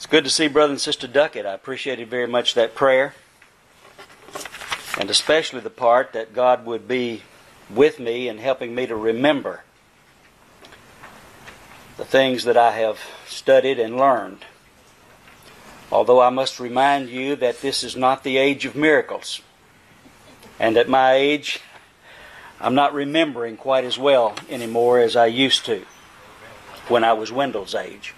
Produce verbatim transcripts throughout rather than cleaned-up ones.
It's good to see Brother and Sister Duckett. I appreciated very much that prayer, and especially the part that God would be with me in helping me to remember the things that I have studied and learned. Although I must remind you that this is not the age of miracles, and at my age, I'm not remembering quite as well anymore as I used to when I was Wendell's age.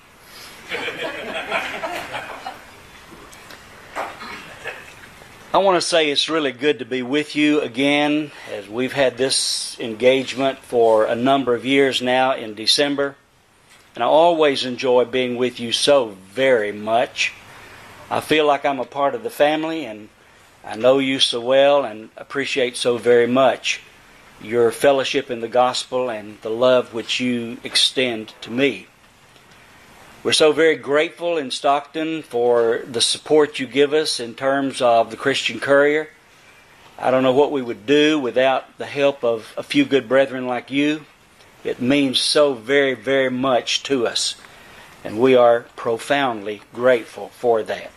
I want to say it's really good to be with you again, as we've had this engagement for a number of years now in December. And I always enjoy being with you so very much. I feel like I'm a part of the family, and I know you so well and appreciate so very much your fellowship in the gospel and the love which you extend to me. We're so very grateful in Stockton for the support you give us in terms of the Christian Courier. I don't know what we would do without the help of a few good brethren like you. It means so very, very much to us, and we are profoundly grateful for that.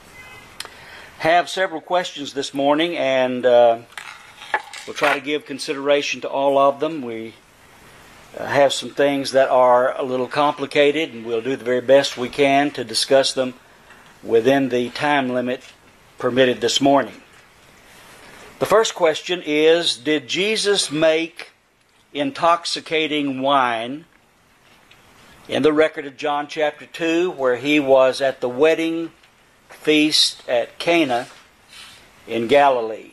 Have several questions this morning, and uh, we'll try to give consideration to all of them. We Uh, have some things that are a little complicated, and we'll do the very best we can to discuss them within the time limit permitted this morning. The first question is, did Jesus make intoxicating wine? In the record of John chapter two, where he was at the wedding feast at Cana in Galilee.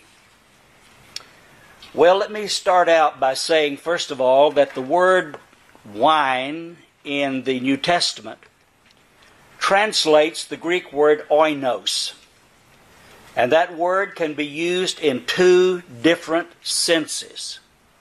Well, let me start out by saying, first of all, that the word wine in the New Testament translates the Greek word oinos. And that word can be used in two different senses.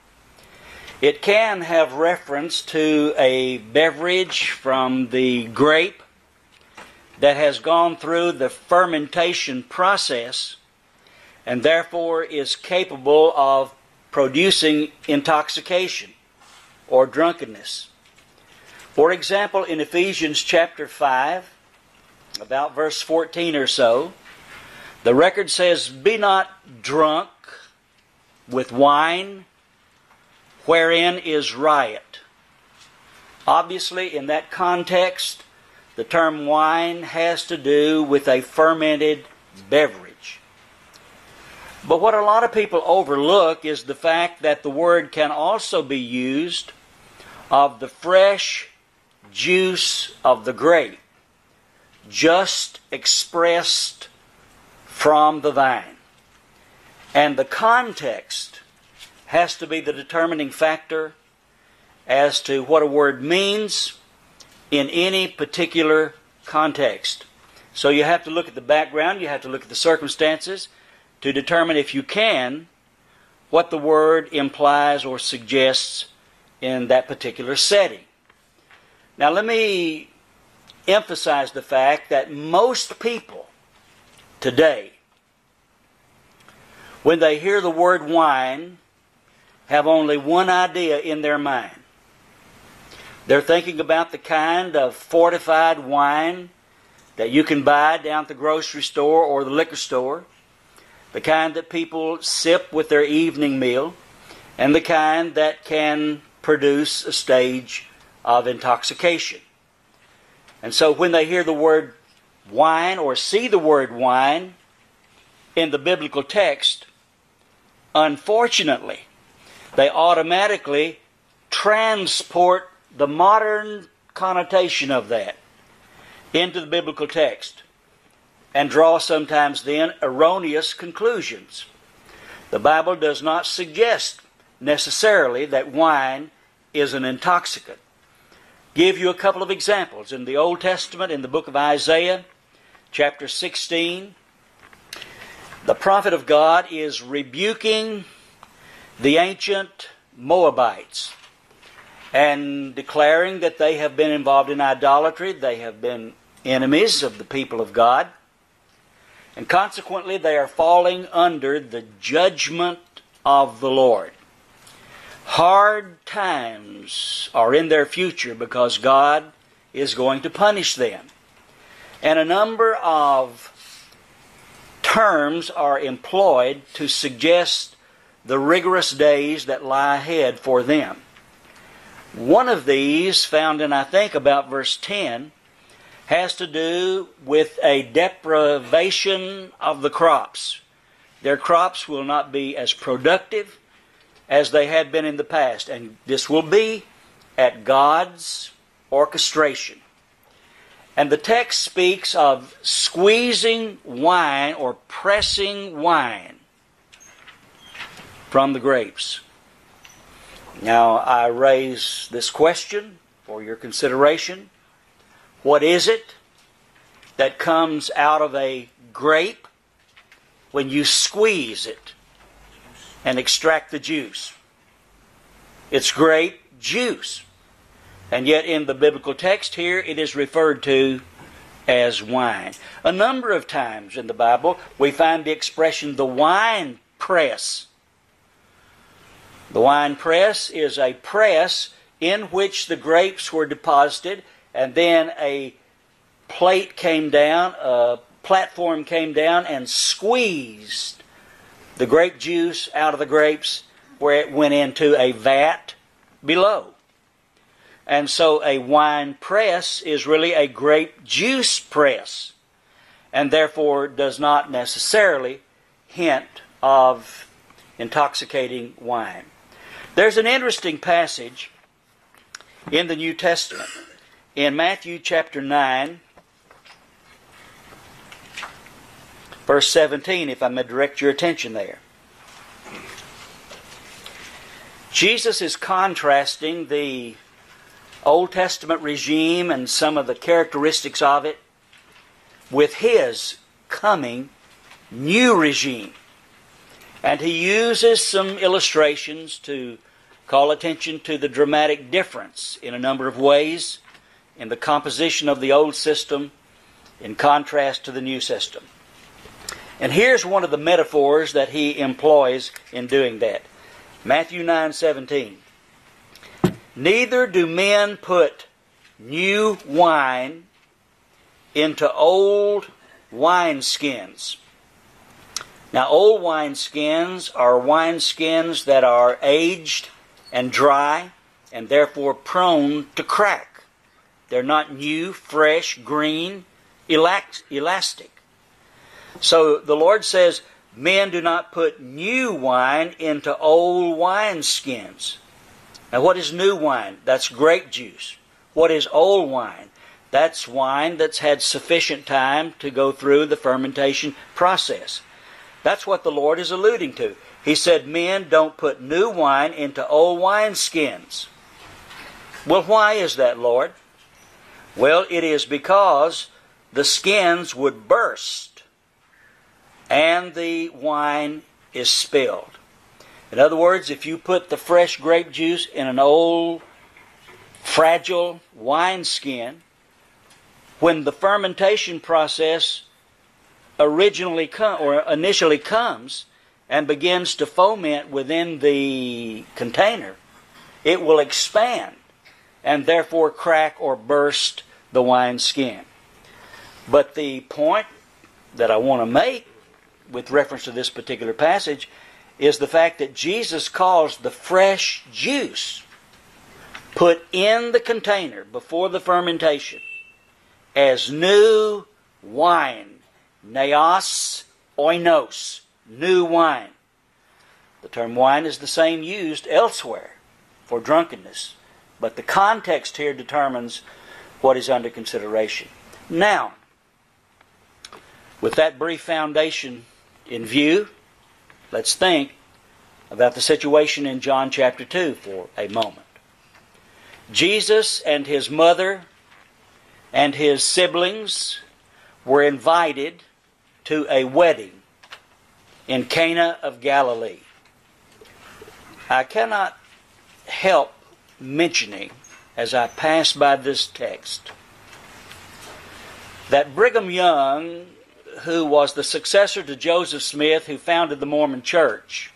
It can have reference to a beverage from the grape that has gone through the fermentation process and therefore is capable of producing intoxication or drunkenness. For example, in Ephesians chapter five, about verse fourteen or so, the record says, "Be not drunk with wine, wherein is riot." Obviously, in that context, the term wine has to do with a fermented beverage. But what a lot of people overlook is the fact that the word can also be used of the fresh juice of the grape, just expressed from the vine. And the context has to be the determining factor as to what a word means in any particular context. So you have to look at the background, you have to look at the circumstances, to determine, if you can, what the word implies or suggests in that particular setting. Now, let me emphasize the fact that most people today, when they hear the word wine, have only one idea in their mind. They're thinking about the kind of fortified wine that you can buy down at the grocery store or the liquor store, the kind that people sip with their evening meal, and the kind that can produce a stage of intoxication. And so when they hear the word wine or see the word wine in the biblical text, unfortunately, they automatically transport the modern connotation of that into the biblical text, and draw sometimes then erroneous conclusions. The Bible does not suggest necessarily that wine is an intoxicant. Give you a couple of examples. In the Old Testament, in the book of Isaiah, chapter sixteen, the prophet of God is rebuking the ancient Moabites and declaring that they have been involved in idolatry, they have been enemies of the people of God, and consequently they are falling under the judgment of the Lord. Hard times are in their future because God is going to punish them. And a number of terms are employed to suggest the rigorous days that lie ahead for them. One of these, found in I think about verse ten, has to do with a deprivation of the crops. Their crops will not be as productive as they had been in the past, and this will be at God's orchestration. And the text speaks of squeezing wine or pressing wine from the grapes. Now, I raise this question for your consideration. What is it that comes out of a grape when you squeeze it and extract the juice? It's grape juice. And yet in the biblical text here, it is referred to as wine. A number of times in the Bible, we find the expression, the wine press. The wine press is a press in which the grapes were deposited, and then a plate came down, a platform came down and squeezed the grape juice out of the grapes where it went into a vat below. And so a wine press is really a grape juice press, and therefore does not necessarily hint of intoxicating wine. There's an interesting passage in the New Testament, in Matthew chapter nine, verse seventeen, if I may direct your attention there. Jesus is contrasting the Old Testament regime and some of the characteristics of it with His coming new regime. And He uses some illustrations to call attention to the dramatic difference in a number of ways in the composition of the old system in contrast to the new system. And here's one of the metaphors that He employs in doing that. Matthew nine seventeen. Neither do men put new wine into old wineskins. Now, old wineskins are wineskins that are aged and dry and therefore prone to crack. They're not new, fresh, green, elastic. So the Lord says, men do not put new wine into old wineskins. Now, what is new wine? That's grape juice. What is old wine? That's wine that's had sufficient time to go through the fermentation process. That's what the Lord is alluding to. He said, men don't put new wine into old wineskins. Well, why is that, Lord? Well, it is because the skins would burst and the wine is spilled. In other words, if you put the fresh grape juice in an old, fragile wineskin, when the fermentation process originally com- or initially comes and begins to foment within the container, it will expand and therefore crack or burst the wineskin. But the point that I want to make with reference to this particular passage is the fact that Jesus calls the fresh juice put in the container before the fermentation as new wine. Neos oinos, new wine. The term wine is the same used elsewhere for drunkenness, but the context here determines what is under consideration. Now, with that brief foundation in view, let's think about the situation in John chapter two for a moment. Jesus and His mother and His siblings were invited to a wedding in Cana of Galilee. I cannot help mentioning, as I pass by this text, that Brigham Young, who was the successor to Joseph Smith, who founded the Mormon Church,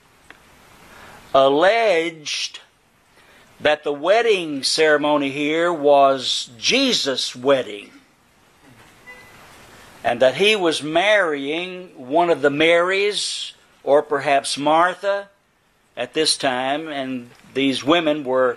alleged that the wedding ceremony here was Jesus' wedding. and that he was marrying one of the Marys, or perhaps Martha, at this time, and these women were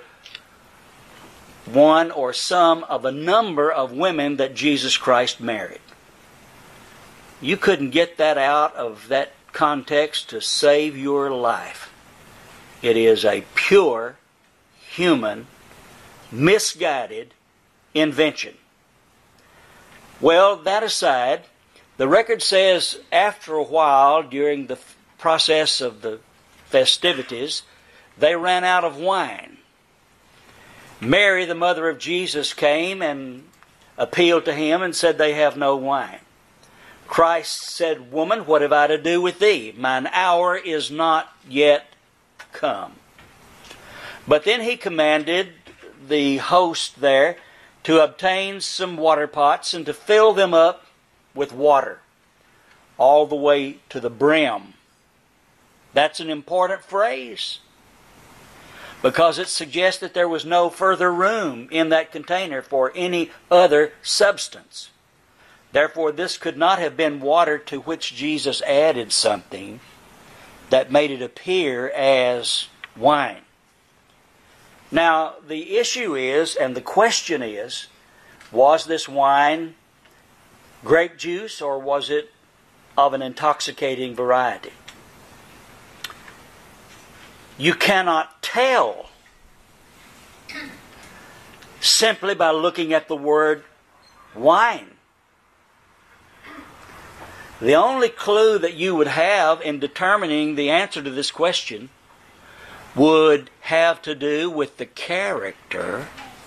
one or some of a number of women that Jesus Christ married. You couldn't get that out of that context to save your life. It is a pure, human, misguided invention. Well, that aside, the record says after a while, during the process of the festivities, they ran out of wine. Mary, the mother of Jesus, came and appealed to him and said, "They have no wine." Christ said, "Woman, what have I to do with thee? Mine hour is not yet come." But then he commanded the host there to obtain some water pots and to fill them up with water all the way to the brim. That's an important phrase, because it suggests that there was no further room in that container for any other substance. Therefore, this could not have been water to which Jesus added something that made it appear as wine. Now, the issue is, and the question is, was this wine grape juice, or was it of an intoxicating variety? You cannot tell simply by looking at the word wine. The only clue that you would have in determining the answer to this question would have to do with the character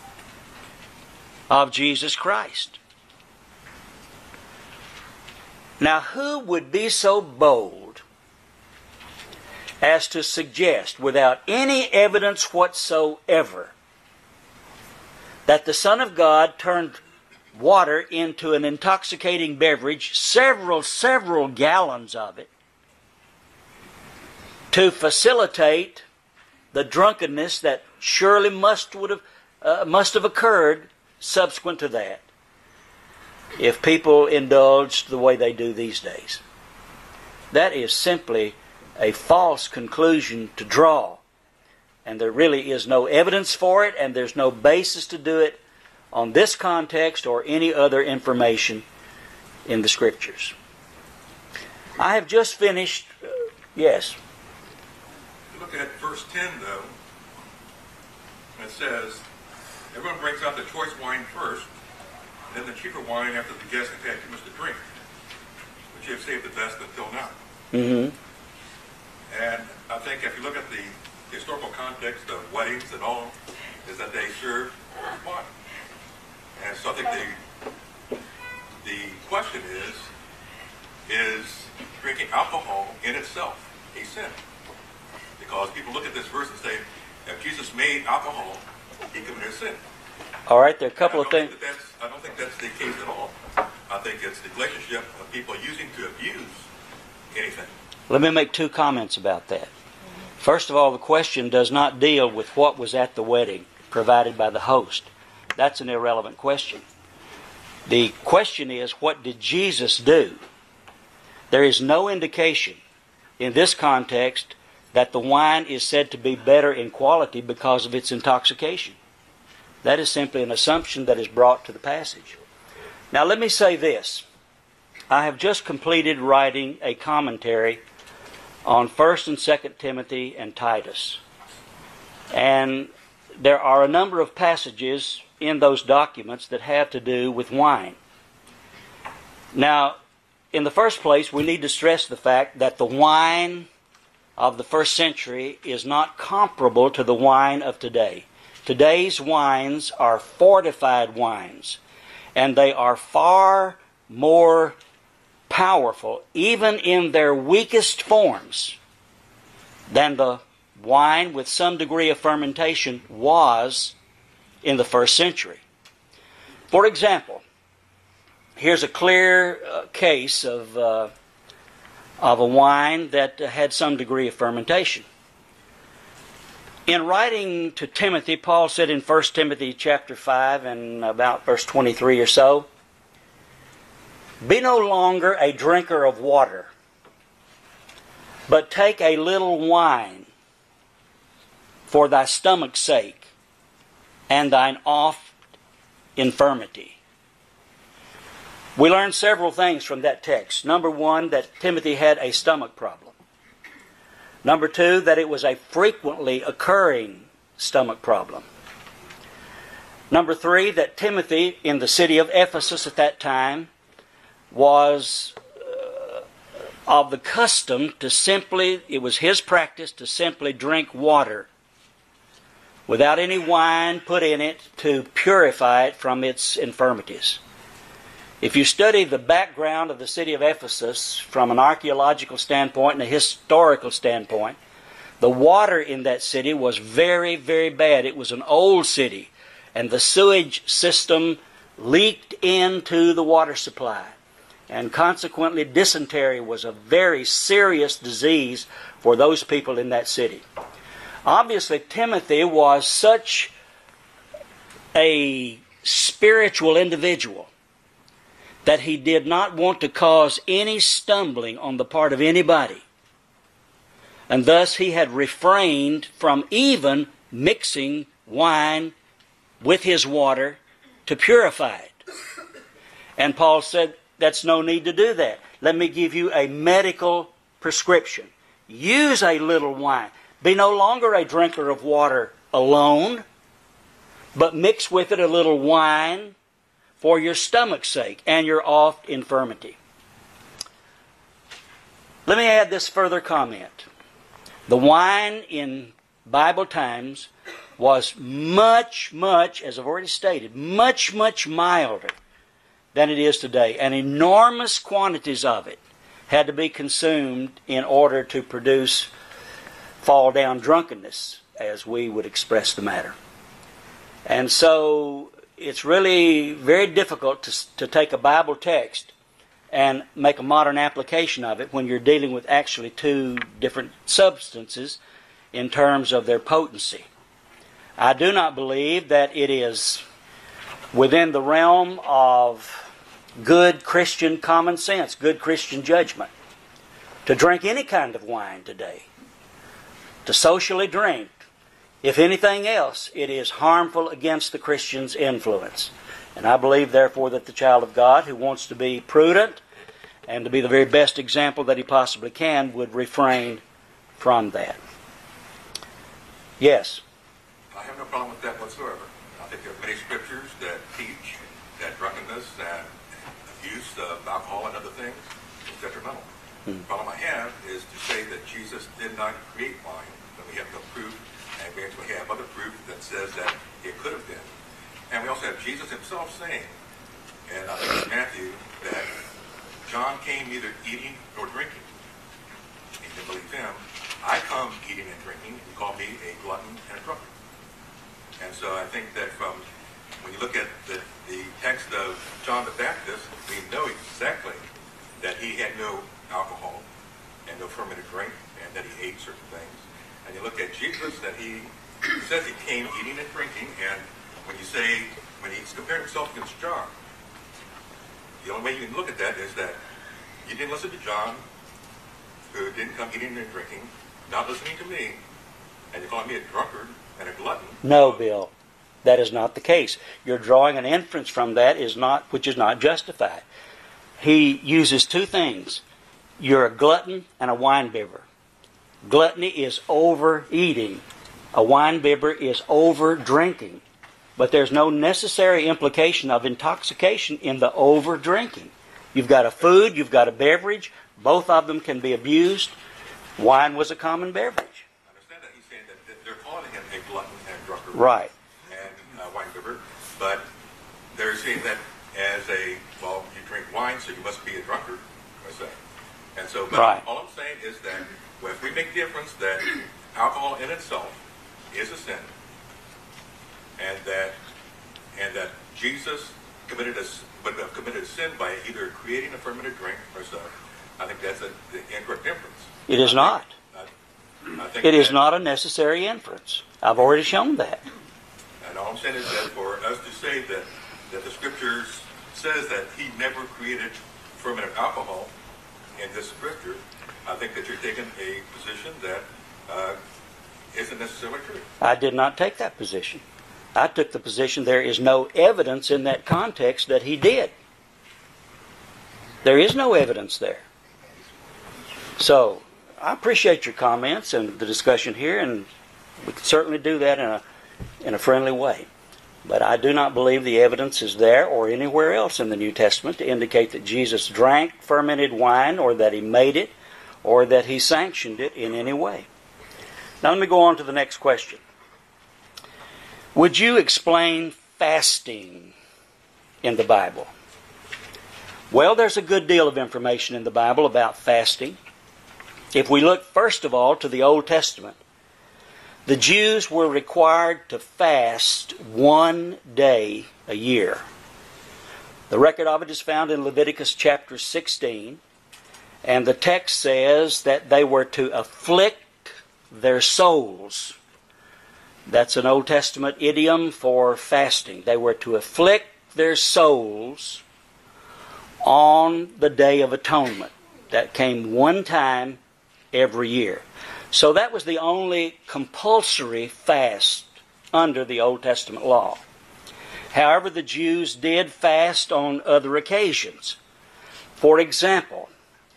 of Jesus Christ. Now, who would be so bold as to suggest, without any evidence whatsoever, that the Son of God turned water into an intoxicating beverage, several, several gallons of it, to facilitate the drunkenness that surely must would have uh, must have occurred subsequent to that, if people indulged the way they do these days? That is simply a false conclusion to draw, and there really is no evidence for it, and there's no basis to do it on this context or any other information in the Scriptures. I have just finished. Uh, yes. Look at verse ten, though. It says, everyone brings out the choice wine first, and then the cheaper wine after the guests have had too much to drink, but you have saved the best until now. Mm-hmm. And I think if you look at the historical context of weddings and all, is that they serve wine. And so I think the the question is, is drinking alcohol in itself a sin? Because people look at this verse and say, if Jesus made alcohol, he committed a sin. All right, there are a couple of things. That I don't think that's the case at all. I think it's the relationship of people using to abuse anything. Let me make two comments about that. First of all, the question does not deal with what was at the wedding provided by the host. That's an irrelevant question. The question is, what did Jesus do? There is no indication in this context that the wine is said to be better in quality because of its intoxication. That is simply an assumption that is brought to the passage. Now let me say this. I have just completed writing a commentary on First and Second Timothy and Titus. And there are a number of passages in those documents that have to do with wine. Now, in the first place, we need to stress the fact that the wine of the first century is not comparable to the wine of today. Today's wines are fortified wines, and they are far more powerful, even in their weakest forms, than the wine with some degree of fermentation was in the first century. For example, here's a clear uh, case of uh, of a wine that uh, had some degree of fermentation. In writing to Timothy, Paul said in First Timothy chapter five and about verse twenty-three or so, Be no longer a drinker of water, but take a little wine for thy stomach's sake and thine oft infirmity. We learn several things from that text. Number one, that Timothy had a stomach problem. Number two, that it was a frequently occurring stomach problem. Number three, that Timothy in the city of Ephesus at that time was uh, of the custom to simply, it was his practice to simply drink water without any wine put in it to purify it from its infirmities. If you study the background of the city of Ephesus from an archaeological standpoint and a historical standpoint, the water in that city was very, very bad. It was an old city, and the sewage system leaked into the water supply. And consequently, dysentery was a very serious disease for those people in that city. Obviously, Timothy was such a spiritual individual that he did not want to cause any stumbling on the part of anybody. And thus he had refrained from even mixing wine with his water to purify it. And Paul said, that's no need to do that. Let me give you a medical prescription. Use a little wine. Be no longer a drinker of water alone, but mix with it a little wine for your stomach's sake and your oft infirmity. Let me add this further comment. The wine in Bible times was much, much, as I've already stated, much, much milder than it is today. And enormous quantities of it had to be consumed in order to produce fall-down drunkenness, as we would express the matter. And so it's really very difficult to, to take a Bible text and make a modern application of it when you're dealing with actually two different substances in terms of their potency. I do not believe that it is within the realm of good Christian common sense, good Christian judgment, to drink any kind of wine today, to socially drink. If anything else, it is harmful against the Christian's influence. And I believe, therefore, that the child of God who wants to be prudent and to be the very best example that he possibly can would refrain from that. Yes? I have no problem with that whatsoever. I think there are many scriptures that teach that drunkenness and abuse of alcohol and other things is detrimental. Hmm. The problem I have is to say that Jesus did not create wine, that we have no proof, and we actually have other proof that says that it could have been. And we also have Jesus himself saying, and I think it's Matthew, that John came neither eating nor drinking. He didn't believe him. I come eating and drinking, and you call me a glutton and a drunkard. And so I think that from, when you look at the, the text of John the Baptist, we know exactly that he had no alcohol and no fermented drink, and that he ate certain things. And you look at Jesus, that he, he says he came eating and drinking, and when you say, when he's comparing himself against John, the only way you can look at that is that you didn't listen to John, who didn't come eating and drinking, not listening to me, and you're calling me a drunkard and a glutton. No, Bill. That is not the case. You're drawing an inference from that is not, which is not justified. He uses two things. You're a glutton and a wine bibber. Gluttony is overeating. A wine bibber is over drinking. But there's no necessary implication of intoxication in the over drinking. You've got a food, you've got a beverage. Both of them can be abused. Wine was a common beverage. I understand that he's saying that they're calling him a glutton and drunkard. Right. And a wine bibber. But they're saying that as a, well, you drink wine, so you must be a drunkard. I say. And so, but right. all I'm saying is that well, if we make the difference that alcohol in itself is a sin, and that and that Jesus committed a would have committed a sin by either creating a fermented drink or so, I think that's a, the incorrect inference. It is I not. Think, I, I think it is that, not a necessary inference. I've already shown that. And all I'm saying is that for us to say that that the Scriptures says that He never created fermented alcohol in this scripture, I think that you're taking a position that uh, isn't necessarily true. I did not take that position. I took the position there is no evidence in that context that he did. There is no evidence there. So, I appreciate your comments and the discussion here, and we can certainly do that in a in a friendly way. But I do not believe the evidence is there or anywhere else in the New Testament to indicate that Jesus drank fermented wine, or that he made it, or that he sanctioned it in any way. Now let me go on to the next question. Would you explain fasting in the Bible? Well, there's a good deal of information in the Bible about fasting. If we look first of all to the Old Testament, the Jews were required to fast one day a year. The record of it is found in Leviticus chapter sixteen, and the text says that they were to afflict their souls. That's an Old Testament idiom for fasting. They were to afflict their souls on the Day of Atonement. That came one time every year. So that was the only compulsory fast under the Old Testament law. However, the Jews did fast on other occasions. For example,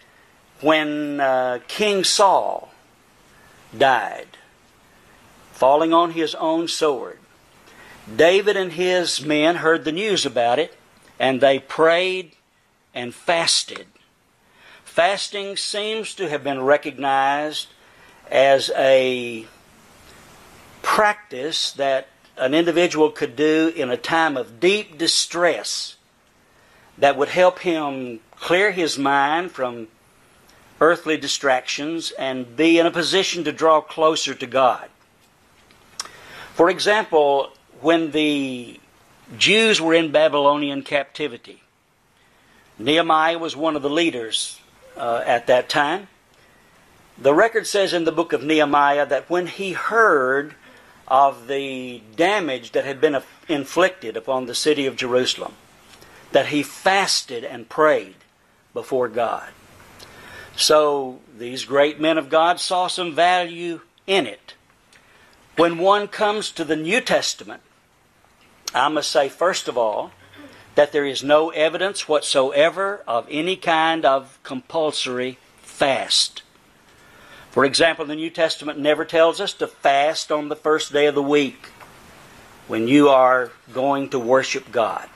when uh, King Saul died, falling on his own sword, David and his men heard the news about it, and they prayed and fasted. Fasting seems to have been recognized as a practice that an individual could do in a time of deep distress that would help him clear his mind from earthly distractions and be in a position to draw closer to God. For example, when the Jews were in Babylonian captivity, Nehemiah was one of the leaders uh, at that time. The record says in the book of Nehemiah that when he heard of the damage that had been inflicted upon the city of Jerusalem, that he fasted and prayed before God. So these great men of God saw some value in it. When one comes to the New Testament, I must say first of all that there is no evidence whatsoever of any kind of compulsory fast. For example, the New Testament never tells us to fast on the first day of the week when you are going to worship God.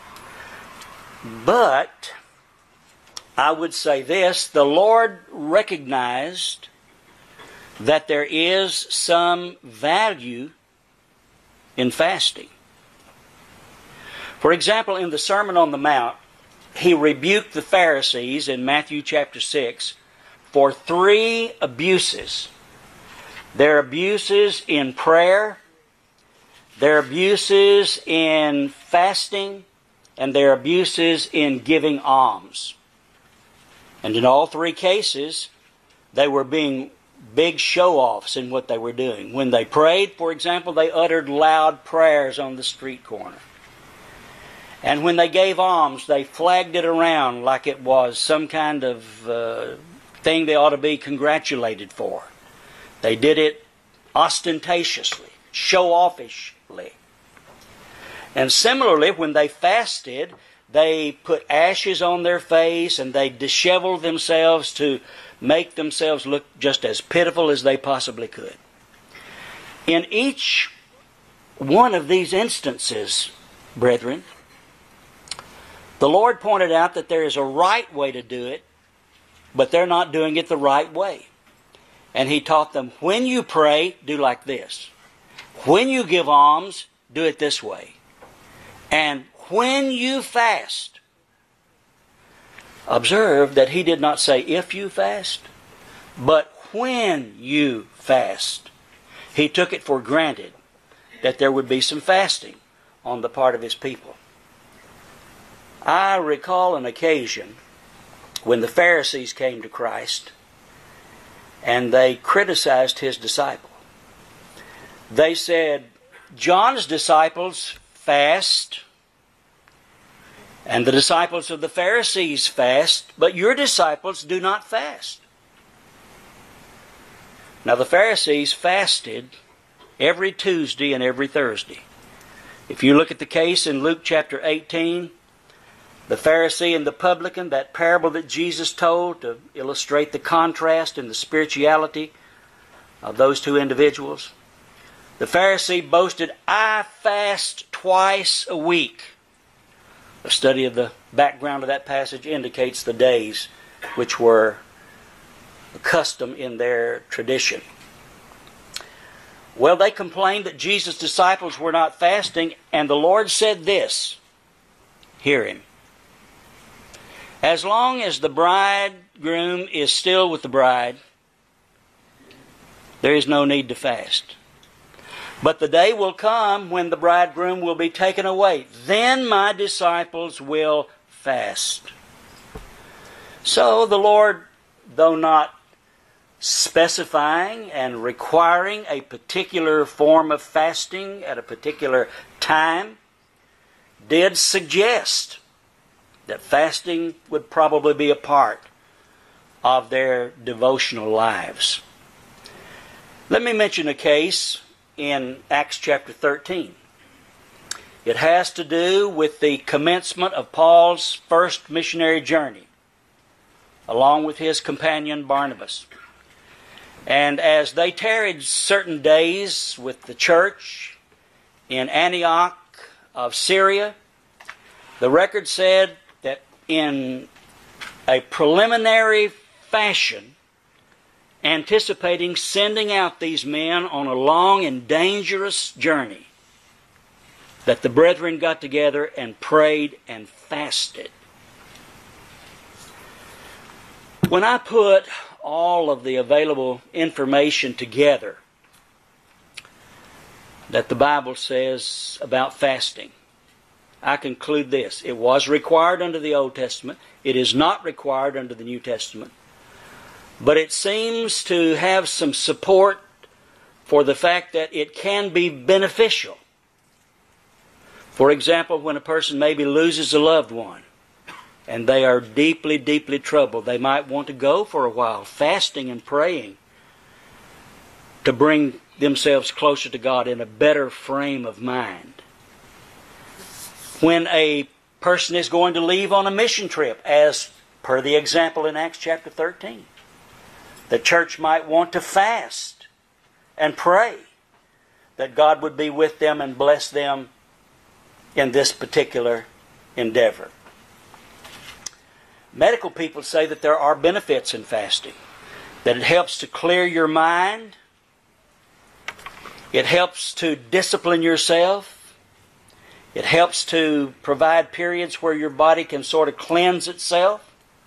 But I would say this, the Lord recognized that there is some value in fasting. For example, in the Sermon on the Mount, He rebuked the Pharisees in Matthew chapter six for three abuses. Their abuses in prayer, their abuses in fasting, and their abuses in giving alms. And in all three cases, they were being big show-offs in what they were doing. When they prayed, for example, they uttered loud prayers on the street corner. And when they gave alms, they flagged it around like it was some kind of uh, thing they ought to be congratulated for. They did it ostentatiously, show-offishly. And similarly, when they fasted, they put ashes on their face and they disheveled themselves to make themselves look just as pitiful as they possibly could. In each one of these instances, brethren, the Lord pointed out that there is a right way to do it, but they're not doing it the right way. And He taught them, when you pray, do like this. When you give alms, do it this way. And when you fast, observe that He did not say if you fast, but when you fast. He took it for granted that there would be some fasting on the part of His people. I recall an occasion when the Pharisees came to Christ and they criticized His disciple. They said, John's disciples fast And the disciples of the Pharisees fast, but your disciples do not fast. Now the Pharisees fasted every Tuesday and every Thursday. If you look at the case in Luke chapter eighteen, the Pharisee and the publican, that parable that Jesus told to illustrate the contrast in the spirituality of those two individuals. The Pharisee boasted, "I fast twice a week." A study of the background of that passage indicates the days which were a custom in their tradition. Well, they complained that Jesus' disciples were not fasting, and the Lord said this. Hear Him. As long as the bridegroom is still with the bride, there is no need to fast. But the day will come when the bridegroom will be taken away. Then my disciples will fast. So the Lord, though not specifying and requiring a particular form of fasting at a particular time, did suggest that fasting would probably be a part of their devotional lives. Let me mention a case in Acts chapter thirteen. It has to do with the commencement of Paul's first missionary journey, along with his companion Barnabas. And as they tarried certain days with the church in Antioch of Syria, the record said that in a preliminary fashion, anticipating sending out these men on a long and dangerous journey, that the brethren got together and prayed and fasted. When I put all of the available information together that the Bible says about fasting, I conclude this. It was required under the Old Testament. It is not required under the New Testament. But it seems to have some support for the fact that it can be beneficial. For example, when a person maybe loses a loved one and they are deeply, deeply troubled, they might want to go for a while fasting and praying to bring themselves closer to God in a better frame of mind. When a person is going to leave on a mission trip, as per the example in Acts chapter thirteen, the church might want to fast and pray that God would be with them and bless them in this particular endeavor. Medical people say that there are benefits in fasting, that it helps to clear your mind, it helps to discipline yourself, it helps to provide periods where your body can sort of cleanse itself.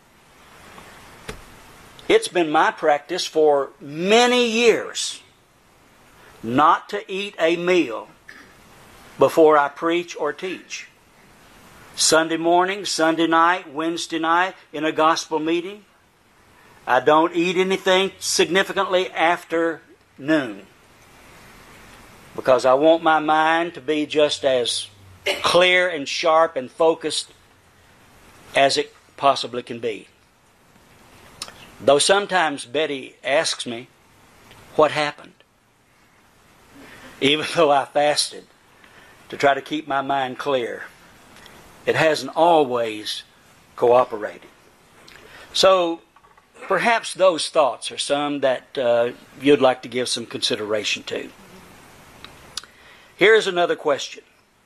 It's been my practice for many years not to eat a meal before I preach or teach. Sunday morning, Sunday night, Wednesday night, in a gospel meeting, I don't eat anything significantly after noon, because I want my mind to be just as clear and sharp and focused as it possibly can be. Though sometimes Betty asks me, what happened? Even though I fasted to try to keep my mind clear, it hasn't always cooperated. So perhaps those thoughts are some that uh, you'd like to give some consideration to. Here's another question.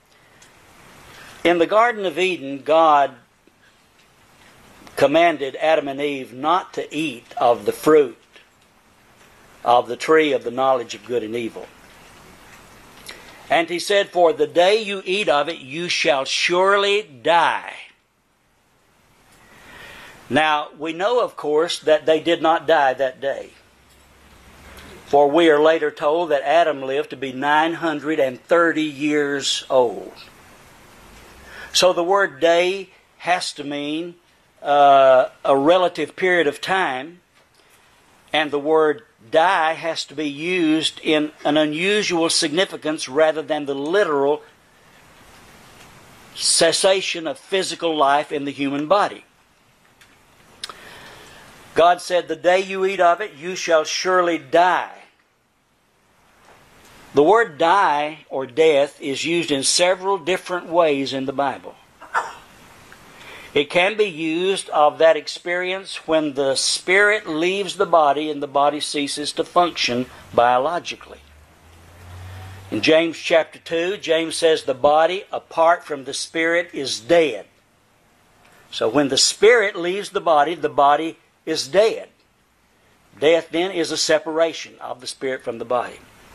In the Garden of Eden, God commanded Adam and Eve not to eat of the fruit of the tree of the knowledge of good and evil. And He said, for the day you eat of it, you shall surely die. Now, we know, of course, that they did not die that day. For we are later told that Adam lived to be nine hundred thirty years old. So the word day has to mean uh, a relative period of time, and the word die has to be used in an unusual significance rather than the literal cessation of physical life in the human body. God said, the day you eat of it, you shall surely die. The word die or death is used in several different ways in the Bible. It can be used of that experience when the spirit leaves the body and the body ceases to function biologically. In James chapter two, James says the body apart from the spirit is dead. So when the spirit leaves the body, the body is dead. Death then is a separation of the spirit from the body.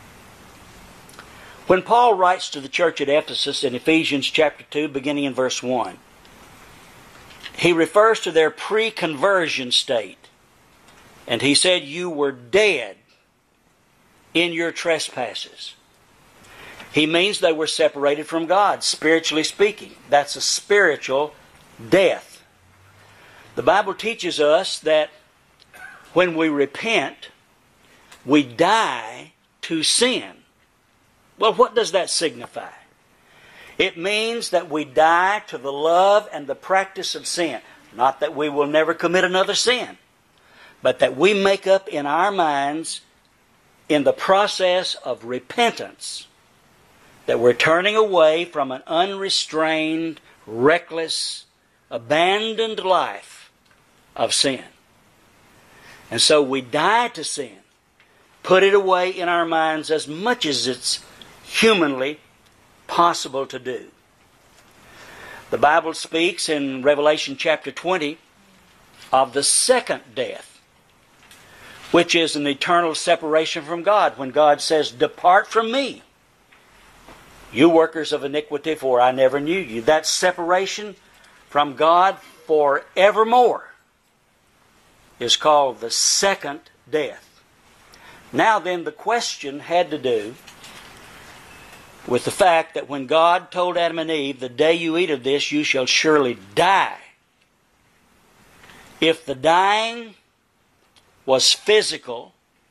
When Paul writes to the church at Ephesus in Ephesians chapter two, beginning in verse one, he refers to their pre-conversion state. And he said, you were dead in your trespasses. He means they were separated from God, spiritually speaking. That's a spiritual death. The Bible teaches us that when we repent, we die to sin. Well, what does that signify? It means that we die to the love and the practice of sin. Not that we will never commit another sin, but that we make up in our minds in the process of repentance that we're turning away from an unrestrained, reckless, abandoned life of sin. And so we die to sin, put it away in our minds as much as it's humanly possible to do. The Bible speaks in Revelation chapter twenty of the second death, which is an eternal separation from God, when God says, depart from me, you workers of iniquity, for I never knew you. That separation from God forevermore is called the second death. Now then, the question had to do with the fact that when God told Adam and Eve, the day you eat of this, you shall surely die. If the dying was physical,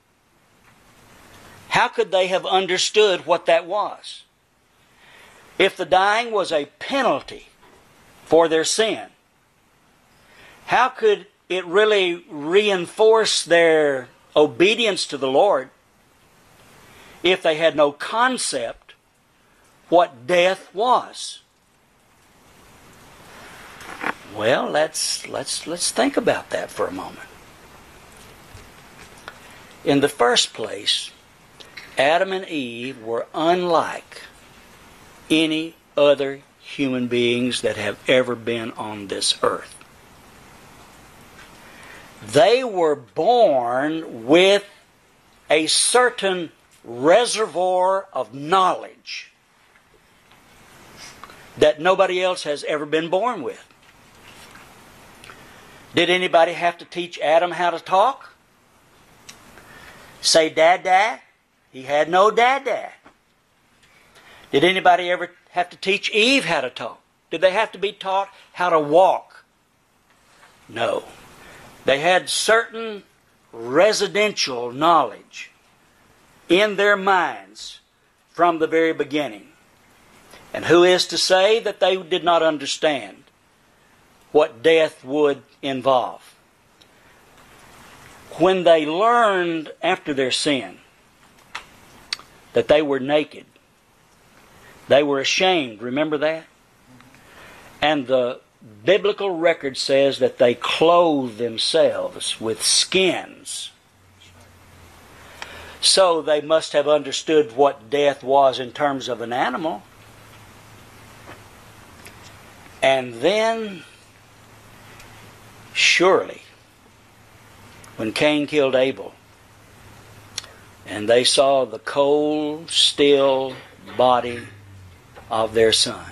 how could they have understood what that was? If the dying was a penalty for their sin, how could it really reinforce their obedience to the Lord if they had no concept what death was? Well, let's let's let's think about that for a moment. In the first place, Adam and Eve were unlike any other human beings that have ever been on this earth. They were born with a certain reservoir of knowledge that nobody else has ever been born with. Did anybody have to teach Adam how to talk? Say dad, dad? He had no dad, dad. Did anybody ever have to teach Eve how to talk? Did they have to be taught how to walk? No. They had certain residential knowledge in their minds from the very beginning. And who is to say that they did not understand what death would involve? When they learned after their sin that they were naked, they were ashamed. Remember that? And the biblical record says that they clothed themselves with skins. So they must have understood what death was in terms of an animal. And then, surely, when Cain killed Abel, and they saw the cold, still body of their son,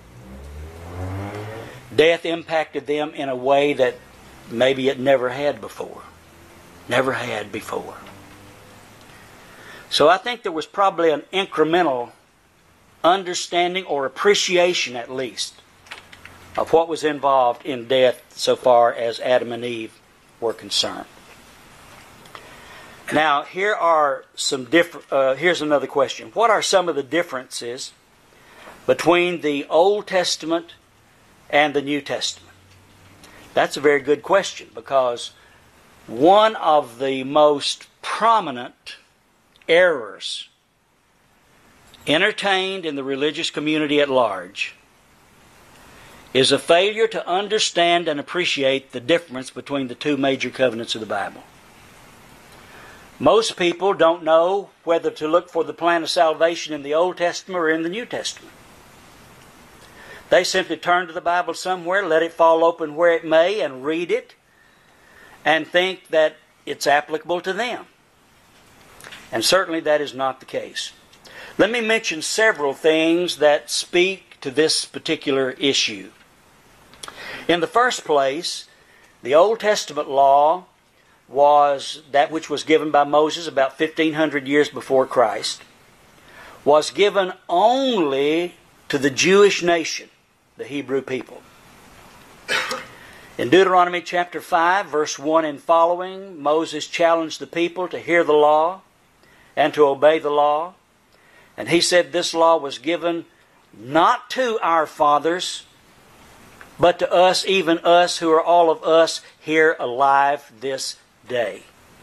death impacted them in a way that maybe it never had before. Never had before. So I think there was probably an incremental understanding or appreciation, at least, of what was involved in death so far as Adam and Eve were concerned. Now, here are some different. Uh, here's another question. What are some of the differences between the Old Testament and the New Testament? That's a very good question, because one of the most prominent errors entertained in the religious community at large is a failure to understand and appreciate the difference between the two major covenants of the Bible. Most people don't know whether to look for the plan of salvation in the Old Testament or in the New Testament. They simply turn to the Bible somewhere, let it fall open where it may, and read it, and think that it's applicable to them. And certainly that is not the case. Let me mention several things that speak to this particular issue. In the first place, the Old Testament law was that which was given by Moses about fifteen hundred years before Christ, was given only to the Jewish nation, the Hebrew people. In Deuteronomy chapter five, verse one and following, Moses challenged the people to hear the law and to obey the law. And he said this law was given not to our fathers, but to us, even us who are all of us here alive this day.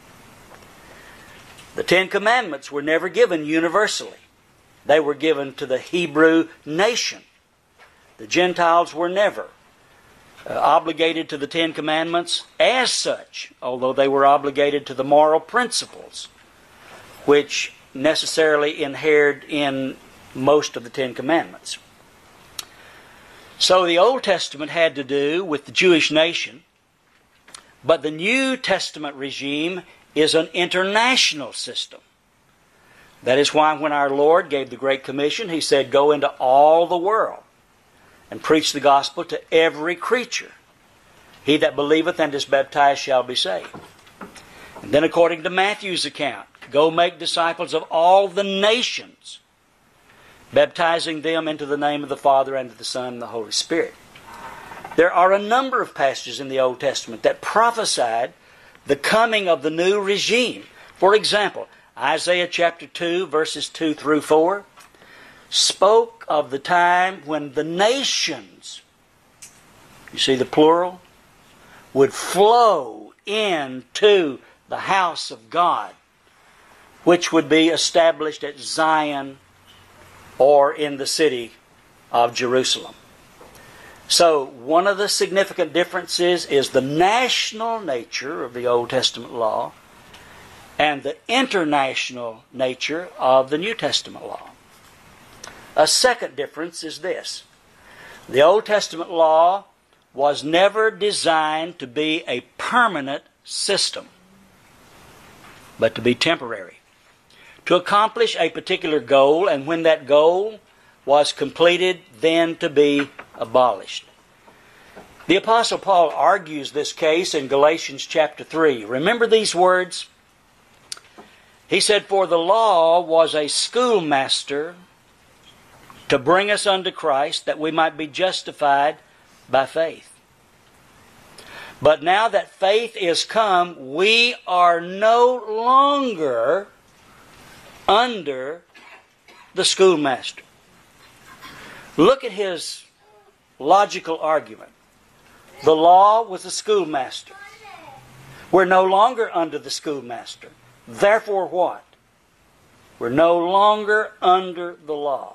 The Ten Commandments were never given universally. They were given to the Hebrew nation. The Gentiles were never uh, obligated to the Ten Commandments as such, although they were obligated to the moral principles, which necessarily inhered in most of the Ten Commandments. So the Old Testament had to do with the Jewish nation, but the New Testament regime is an international system. That is why when our Lord gave the Great Commission, He said, "Go into all the world and preach the gospel to every creature. He that believeth and is baptized shall be saved." And then according to Matthew's account, "Go make disciples of all the nations, baptizing them into the name of the Father, and of the Son, and the Holy Spirit." There are a number of passages in the Old Testament that prophesied the coming of the new regime. For example, Isaiah chapter two, verses two through four, spoke of the time when the nations, you see the plural, would flow into the house of God, which would be established at Zion or in the city of Jerusalem. So, one of the significant differences is the national nature of the Old Testament law and the international nature of the New Testament law. A second difference is this. The Old Testament law was never designed to be a permanent system, but to be temporary, to accomplish a particular goal, and when that goal was completed, then to be abolished. The Apostle Paul argues this case in Galatians chapter three. Remember these words? He said, "For the law was a schoolmaster to bring us unto Christ, that we might be justified by faith. But now that faith is come, we are no longer under the schoolmaster." Look at his logical argument. The law was a schoolmaster. We're no longer under the schoolmaster. Therefore what? We're no longer under the law.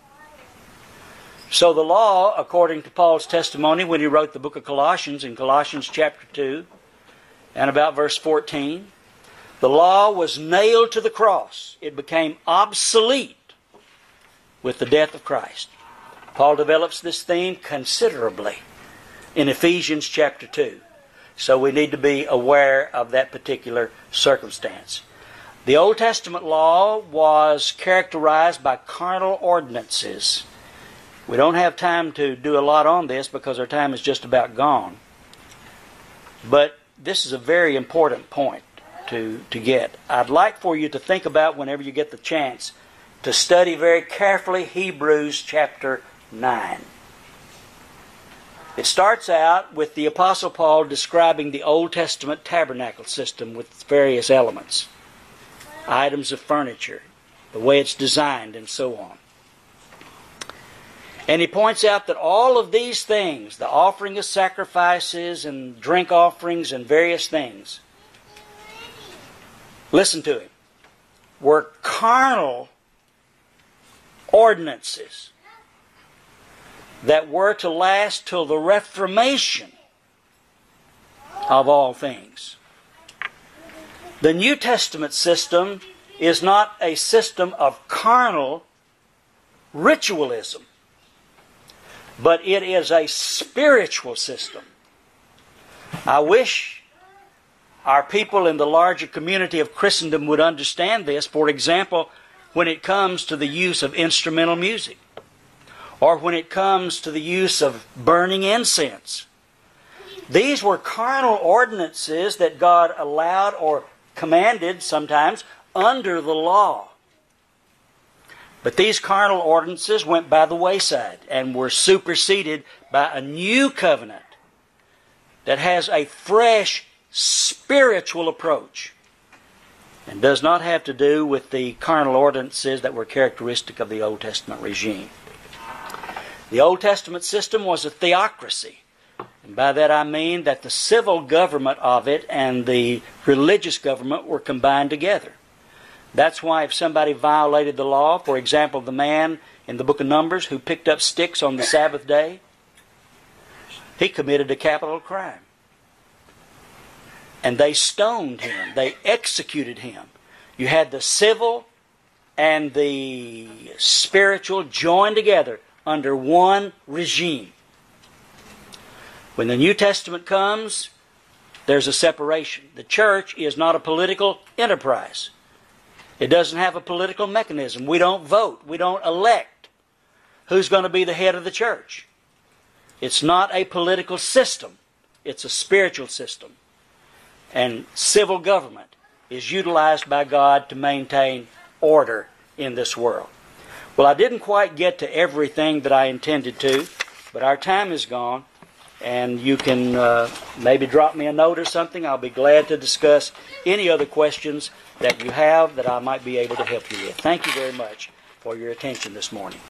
So the law, according to Paul's testimony when he wrote the book of Colossians, in Colossians chapter two and about verse fourteen, the law was nailed to the cross. It became obsolete with the death of Christ. Paul develops this theme considerably in Ephesians chapter two. So we need to be aware of that particular circumstance. The Old Testament law was characterized by carnal ordinances. We don't have time to do a lot on this because our time is just about gone. But this is a very important point to, to get. I'd like for you to think about, whenever you get the chance, to study very carefully Hebrews chapter nine. It starts out with the Apostle Paul describing the Old Testament tabernacle system with various elements, items of furniture, the way it's designed, and so on. And he points out that all of these things, the offering of sacrifices and drink offerings and various things, listen to him, were carnal ordinances that were to last till the reformation of all things. The New Testament system is not a system of carnal ritualism, but it is a spiritual system. I wish our people in the larger community of Christendom would understand this. For example, when it comes to the use of instrumental music, or when it comes to the use of burning incense. These were carnal ordinances that God allowed or commanded sometimes under the law. But these carnal ordinances went by the wayside and were superseded by a new covenant that has a fresh spiritual approach and does not have to do with the carnal ordinances that were characteristic of the Old Testament regime. The Old Testament system was a theocracy. And by that I mean that the civil government of it and the religious government were combined together. That's why if somebody violated the law, for example, the man in the book of Numbers who picked up sticks on the Sabbath day, he committed a capital crime. And they stoned him. They executed him. You had the civil and the spiritual joined together under one regime. When the New Testament comes, there's a separation. The church is not a political enterprise. It doesn't have a political mechanism. We don't vote. We don't elect who's going to be the head of the church. It's not a political system. It's a spiritual system. And civil government is utilized by God to maintain order in this world. Well, I didn't quite get to everything that I intended to, but our time is gone. And you can uh, maybe drop me a note or something. I'll be glad to discuss any other questions that you have that I might be able to help you with. Thank you very much for your attention this morning.